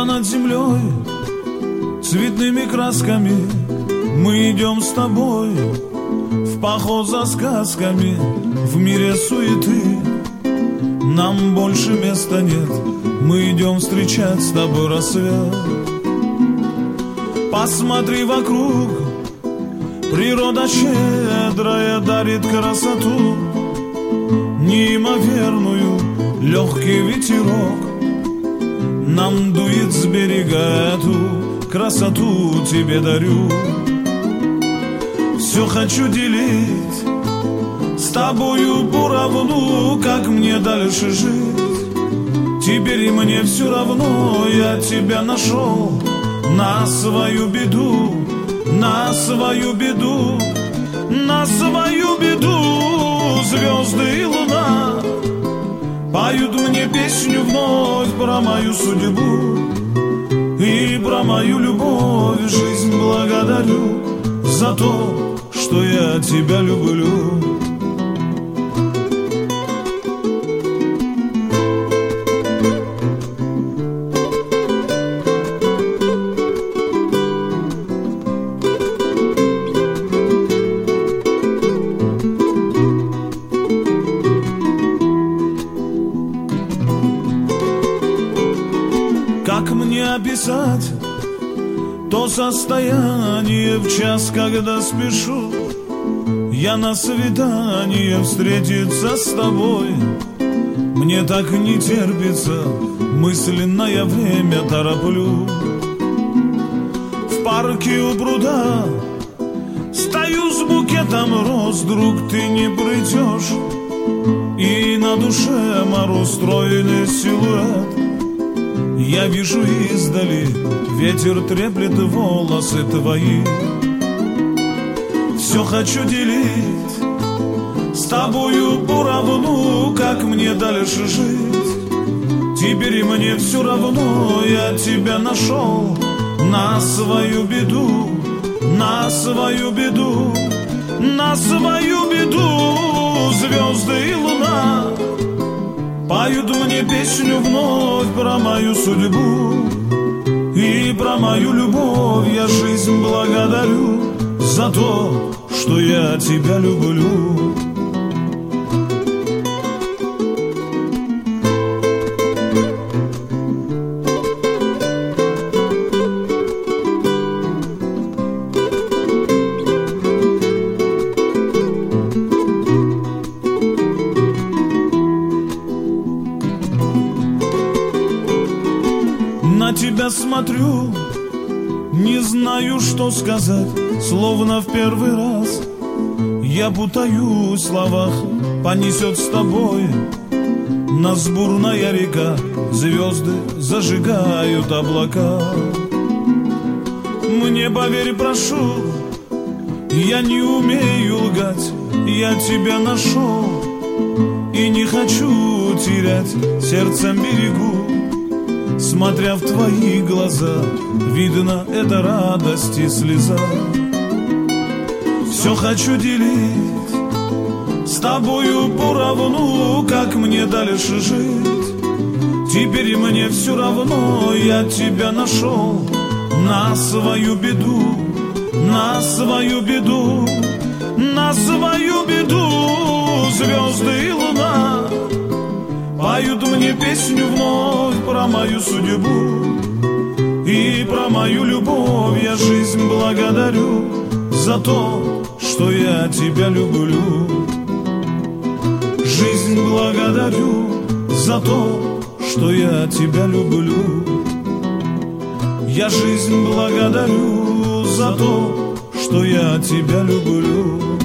Небо над землей цветными красками. Мы идем с тобой в поход за сказками. В мире суеты нам больше места нет. Мы идем встречать с тобой рассвет. Посмотри вокруг, природа щедрая дарит красоту неимоверную. Легкий ветерок нам дует с берега. Эту красоту тебе дарю. Все хочу делить с тобою поровну. Как мне дальше жить? Теперь и мне все равно. Я тебя нашел на свою беду, на свою беду, на свою беду. Звезды и луна поют мне песню вновь про мою судьбу и про мою любовь. Жизнь благодарю за то, что я тебя люблю. Как мне описать то состояние в час, когда спешу я на свидание встретиться с тобой? Мне так не терпится, мысленное время тороплю. В парке у пруда стою с букетом роз. Друг, ты не придешь, и на душе мороз. Стройный силуэт я вижу издали, ветер треплет волосы твои. Все хочу делить с тобою поровну. Как мне дальше жить? Теперь и мне все равно. Я тебя нашел на свою беду, на свою беду, на свою беду. Звезды и луна поют мне песню вновь про мою судьбу и про мою любовь. Я жизнь благодарю за то, что я тебя люблю. На тебя смотрю, не знаю, что сказать. Словно в первый раз я путаю в словах. Понесет с тобой нас бурная река. Звезды зажигают облака. Мне поверь, прошу, я не умею лгать. Я тебя нашел и не хочу терять. Сердцем берегу, смотря в твои глаза, видно, это радость и слеза. Все хочу делить с тобою поровну. Как мне дальше жить? Теперь и мне все равно. Я тебя нашел на свою беду, на свою беду, на свою беду. Звезды и луна поют мне песню вновь про мою судьбу и про мою любовь. Я жизнь благодарю за то, что я тебя люблю. Жизнь благодарю за то, что я тебя люблю. Я жизнь благодарю за то, что я тебя люблю.